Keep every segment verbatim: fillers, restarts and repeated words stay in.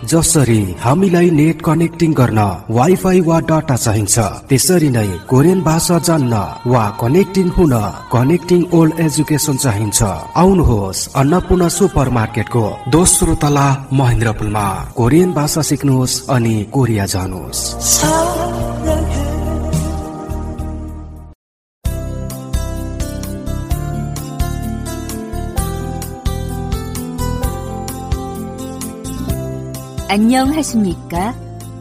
जसरी हामीलाई net connecting गर्न वाइफाई वा डाटा चाहिन्छ, त्यसरी नै कोरियन भाषा जान्न वा कनेक्टिङ हुन कनेक्टिङ ओल्ड एजुकेसन चाहिन्छ। आउनुहोस् अन्नपूर्ण सुपर मार्केटको दोस्रो तला महेन्द्रपुलमा कोरियन भाषा सिक्नुहोस् अनि कोरिया जानुहोस्। 안녕하십니까?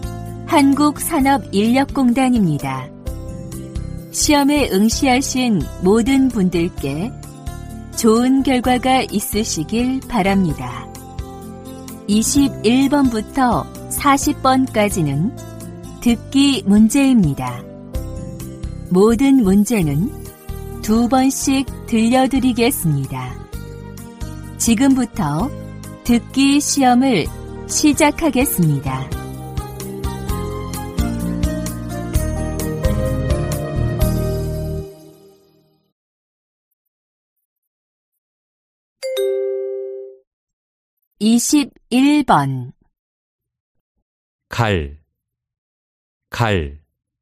한국산업인력공단입니다. 시험에 응시하신 모든 분들께 좋은 결과가 있으시길 바랍니다. 이십일 번부터 사십 번까지는 듣기 문제입니다. 모든 문제는 두 번씩 들려드리겠습니다. 지금부터 듣기 시험을 시작하겠습니다. 이십일 번 갈, 갈.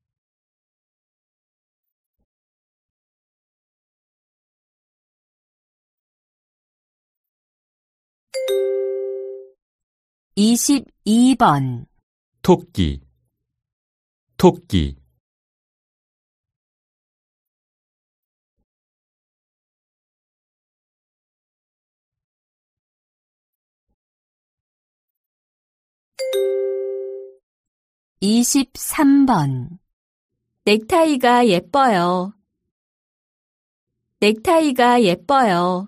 이십이 번 토끼, 토끼. 이십삼 번 넥타이가 예뻐요. 넥타이가 예뻐요.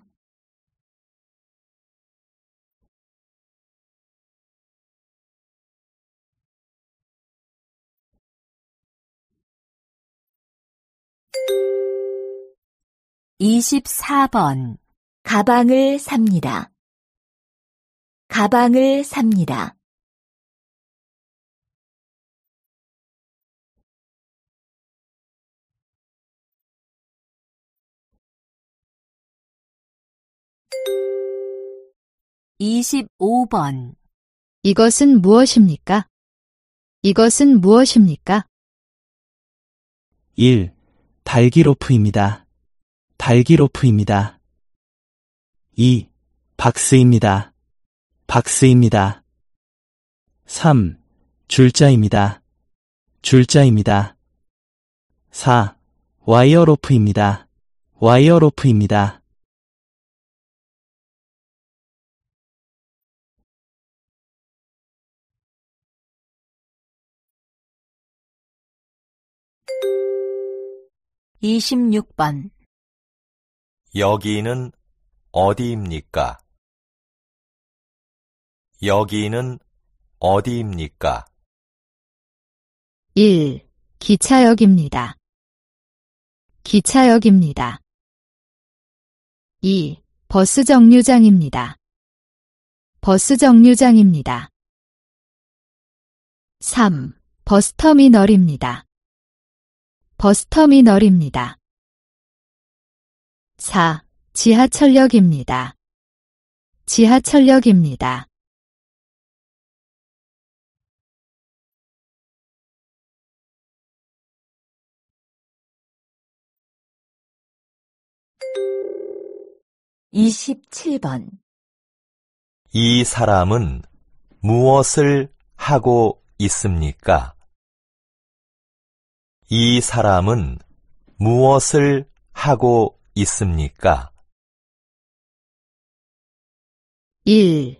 이십사 번 가방을 삽니다. 가방을 삽니다. 이십오 번 이것은 무엇입니까? 이것은 무엇입니까? 일. 달기로프입니다. 달기로프입니다. 이. 박스입니다. 박스입니다. 삼. 줄자입니다. 줄자입니다. 사. 와이어로프입니다. 와이어로프입니다. 이십육 번 여기는 어디입니까? 여기는 어디입니까? 일. 기차역입니다. 기차역입니다. 이. 버스 정류장입니다. 버스 정류장입니다. 삼. 버스터미널입니다. 버스터미널입니다. 사. 지하철역입니다. 지하철역입니다. 이십칠 번 이 사람은 무엇을 하고 있습니까? 이 사람은 무엇을 하고 있습니까? 일.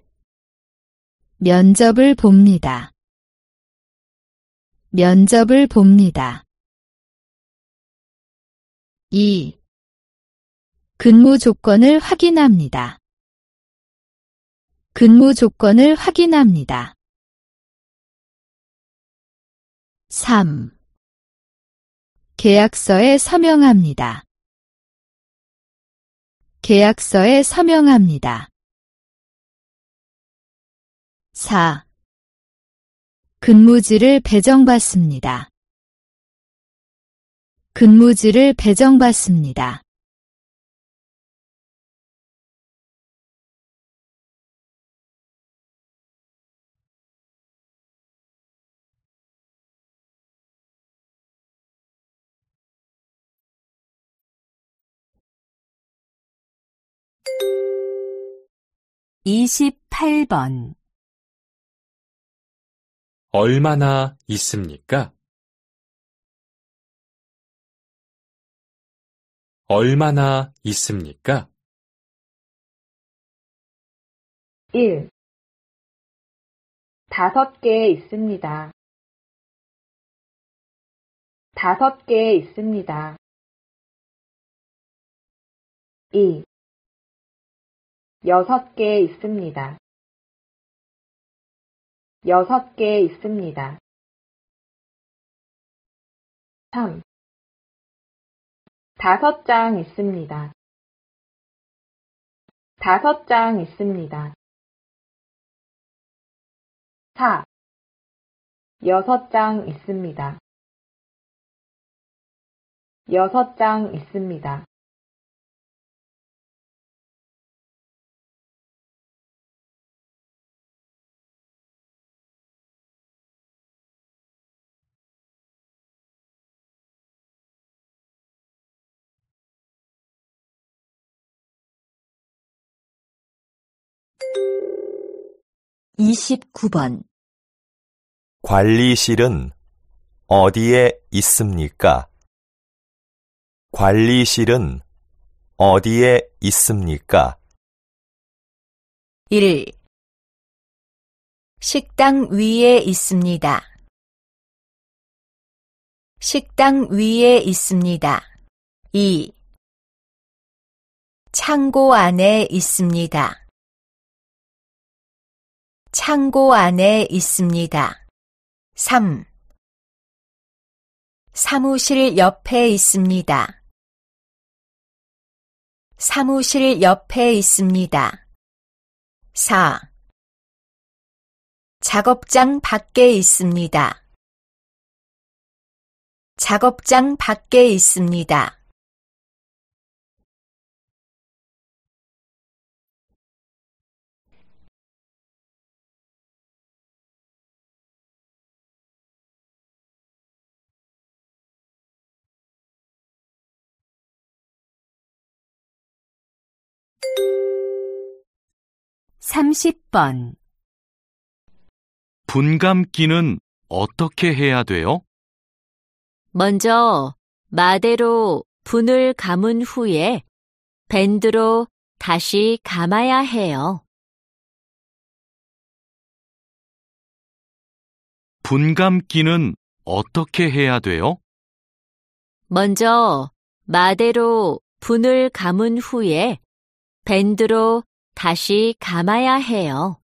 면접을 봅니다. 면접을 봅니다. 이. 근무 조건을 확인합니다. 근무 조건을 확인합니다. 삼. 계약서에 서명합니다. 계약서에 서명합니다. 사. 근무지를 배정받습니다. 근무지를 배정받습니다. 이십팔 번. 얼마나 있습니까? 얼마나 있습니까? 일. 다섯 개 있습니다. 다섯 개 있습니다. 이. 여섯 개 있습니다. 여섯 개 있습니다. 삼. 다섯 장 있습니다. 다섯 장 있습니다. 사. 여섯 장 있습니다. 여섯 장 있습니다. 이십구 번. 관리실은 어디에 있습니까? 관리실은 어디에 있습니까? 일. 식당 위에 있습니다. 식당 위에 있습니다. 이. 창고 안에 있습니다. 창고 안에 있습니다. 삼. 사무실 옆에 있습니다. 사무실 옆에 있습니다. 사. 작업장 밖에 있습니다. 작업장 밖에 있습니다. 삼십 번. 분감기는 어떻게 해야 돼요? 먼저 마대로 분을 감은 후에 밴드로 다시 감아야 해요. 분감기는 어떻게 해야 돼요? 먼저 마대로 분을 감은 후에 밴드로 다시 감아야 해요.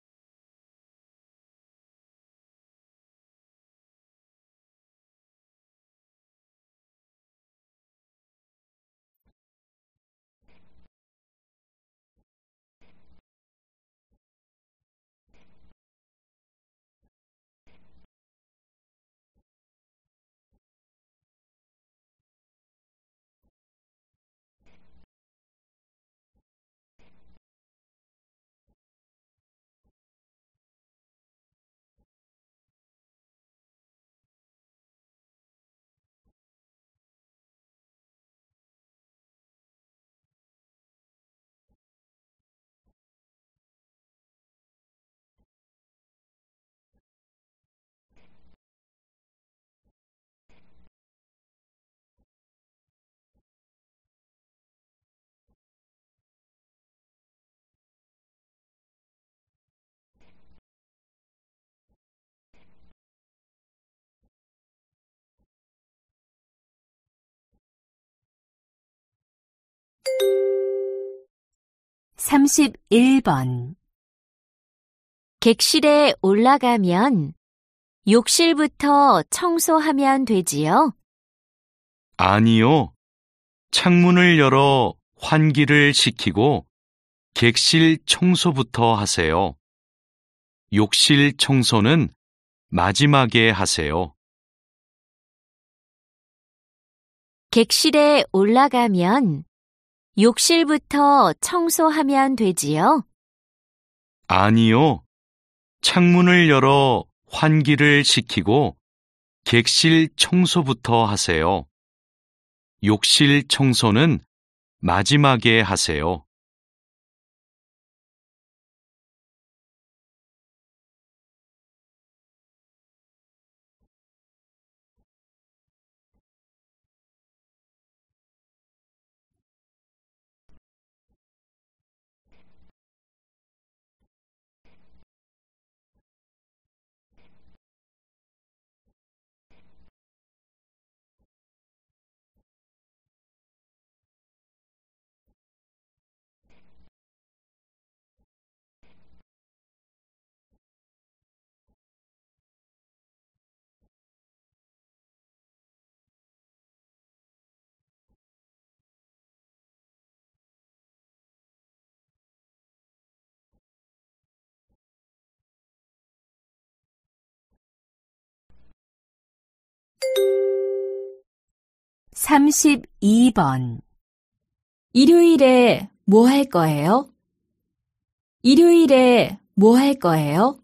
삼십일 번. 객실에 올라가면 욕실부터 청소하면 되지요? 아니요. 창문을 열어 환기를 시키고 객실 청소부터 하세요. 욕실 청소는 마지막에 하세요. 객실에 올라가면 욕실부터 청소하면 되지요? 아니요. 창문을 열어 환기를 시키고 객실 청소부터 하세요. 욕실 청소는 마지막에 하세요. 삼십이 번. 일요일에 뭐 할 거예요? 일요일에 뭐 할 거예요?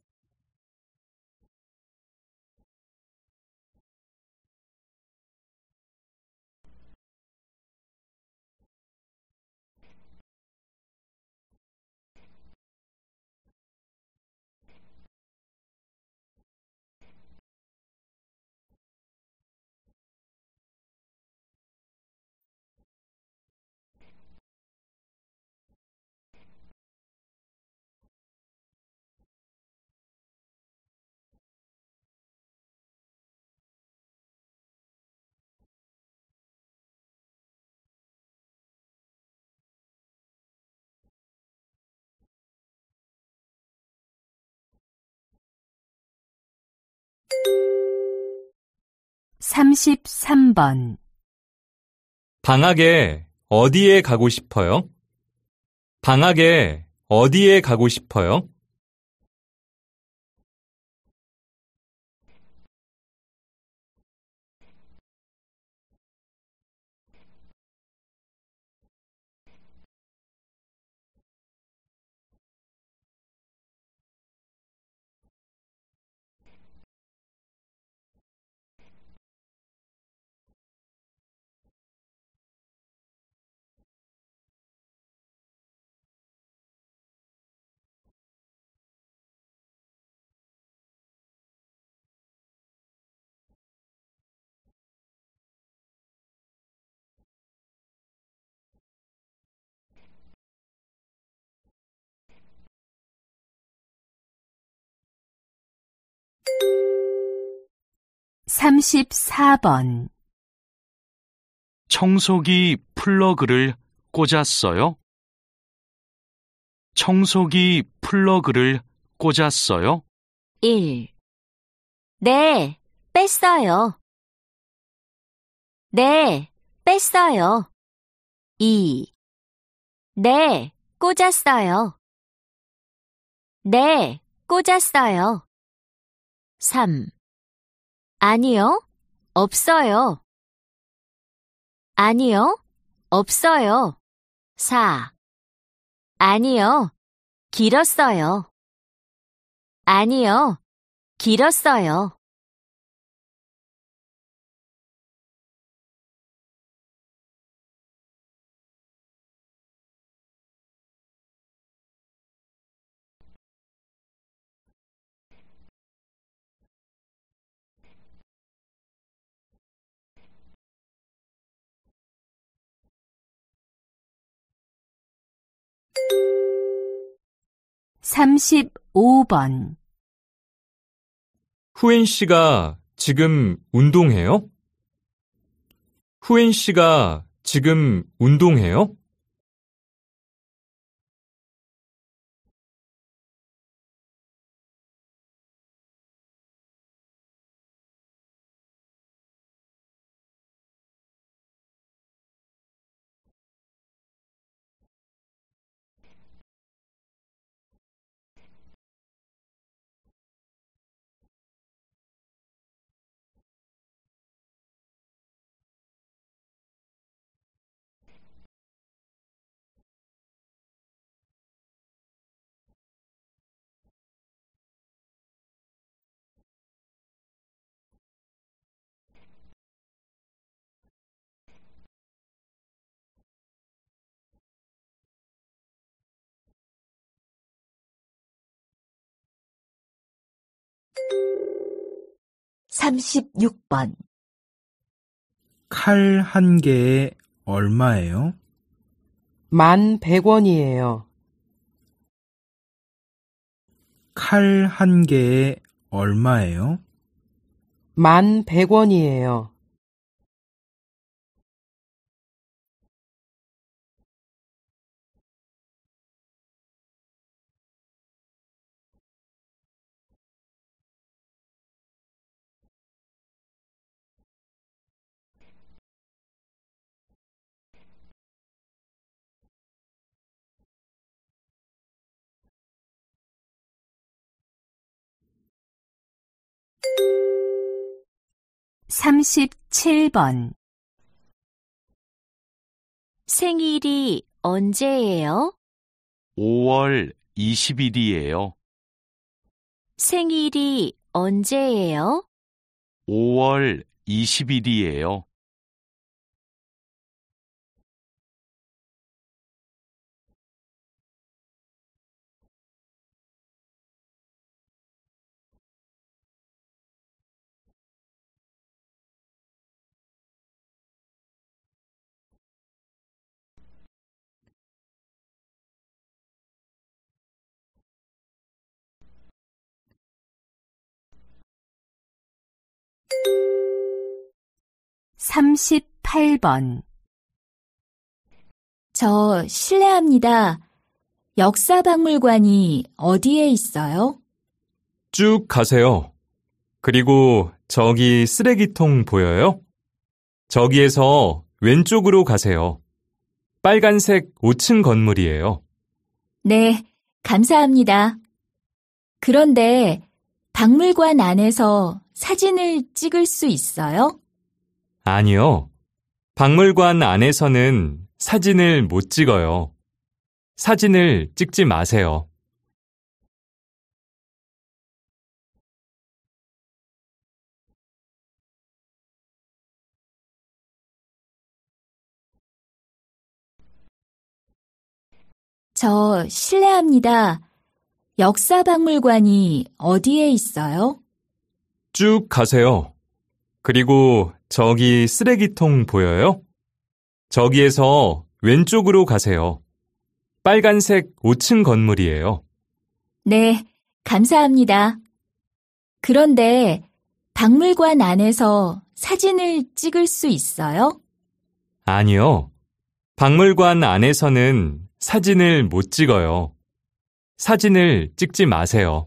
삼십삼 번. 방학에 어디에 가고 싶어요? 방학에 어디에 가고 싶어요? 삼십사 번. 청소기 플러그를 꽂았어요? 청소기 플러그를 꽂았어요? 일. 네, 뺐어요. 네, 뺐어요. 이. 네, 꽂았어요. 네, 꽂았어요. 삼. 아니요, 없어요. 아니요, 없어요. 사. 아니요, 길었어요. 아니요, 길었어요. 삼십오 번. 후엔 씨가 지금 운동해요? 후엔 씨가 지금 운동해요? 삼십육 번. 칼 한 개에 얼마예요? 만 백 원이에요. 칼 한 개에 얼마예요? 만 백 원이에요. 삼십칠 번 생일이 언제예요? 오월 이십일이에요. 생일이 언제예요? 오월 이십일이에요. 삼십팔 번 저 실례합니다. 역사박물관이 어디에 있어요? 쭉 가세요. 그리고 저기 쓰레기통 보여요? 저기에서 왼쪽으로 가세요. 빨간색 오 층 건물이에요. 네, 감사합니다. 그런데 박물관 안에서 사진을 찍을 수 있어요? 아니요. 박물관 안에서는 사진을 못 찍어요. 사진을 찍지 마세요. 저 실례합니다. 역사박물관이 어디에 있어요? 쭉 가세요. 그리고 저기 쓰레기통 보여요? 저기에서 왼쪽으로 가세요. 빨간색 오 층 건물이에요. 네, 감사합니다. 그런데 박물관 안에서 사진을 찍을 수 있어요? 아니요. 박물관 안에서는 사진을 못 찍어요. 사진을 찍지 마세요.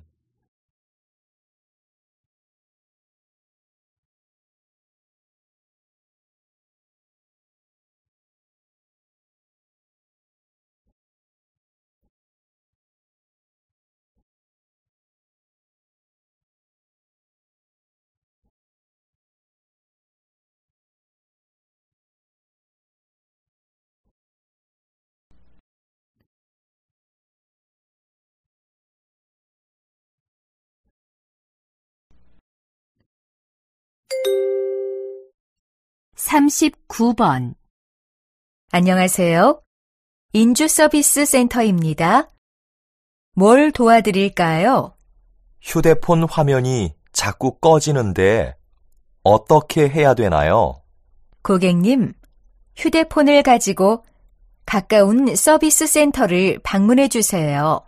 삼십구 번 안녕하세요. 인주 서비스 센터입니다. 뭘 도와드릴까요? 휴대폰 화면이 자꾸 꺼지는데 어떻게 해야 되나요? 고객님, 휴대폰을 가지고 가까운 서비스 센터를 방문해 주세요.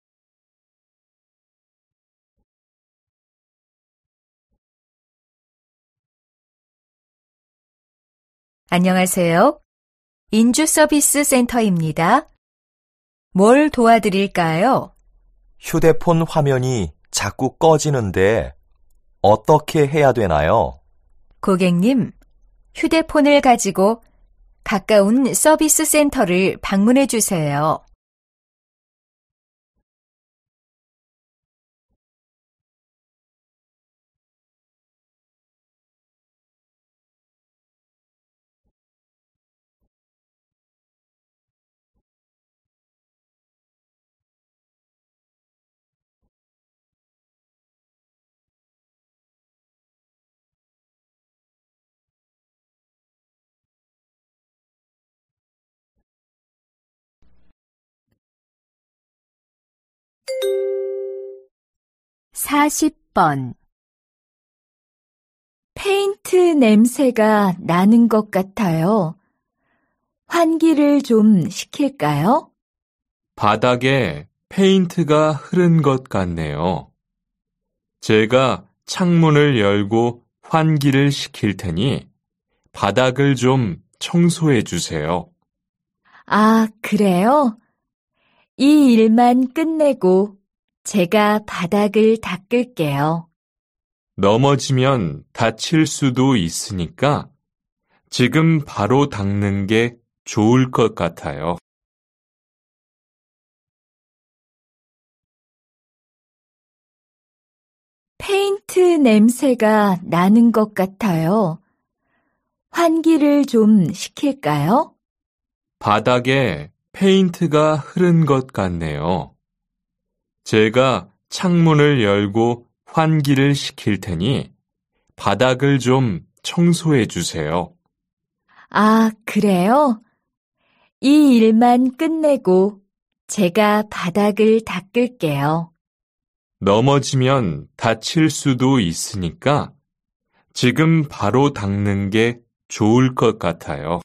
안녕하세요. 인주 서비스 센터입니다. 뭘 도와드릴까요? 휴대폰 화면이 자꾸 꺼지는데 어떻게 해야 되나요? 고객님, 휴대폰을 가지고 가까운 서비스 센터를 방문해 주세요. 사십 번 페인트 냄새가 나는 것 같아요. 환기를 좀 시킬까요? 바닥에 페인트가 흐른 것 같네요. 제가 창문을 열고 환기를 시킬 테니 바닥을 좀 청소해 주세요. 아, 그래요? 이 일만 끝내고 제가 바닥을 닦을게요. 넘어지면 다칠 수도 있으니까 지금 바로 닦는 게 좋을 것 같아요. 페인트 냄새가 나는 것 같아요. 환기를 좀 시킬까요? 바닥에 페인트가 흐른 것 같네요. 제가 창문을 열고 환기를 시킬 테니 바닥을 좀 청소해 주세요. 아, 그래요? 이 일만 끝내고 제가 바닥을 닦을게요. 넘어지면 다칠 수도 있으니까 지금 바로 닦는 게 좋을 것 같아요.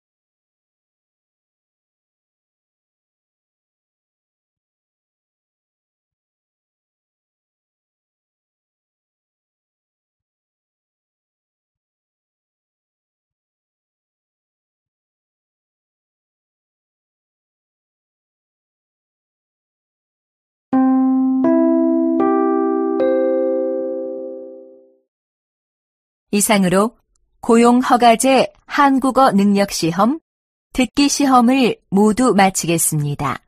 이상으로 고용허가제 한국어 능력시험, 듣기 시험을 모두 마치겠습니다.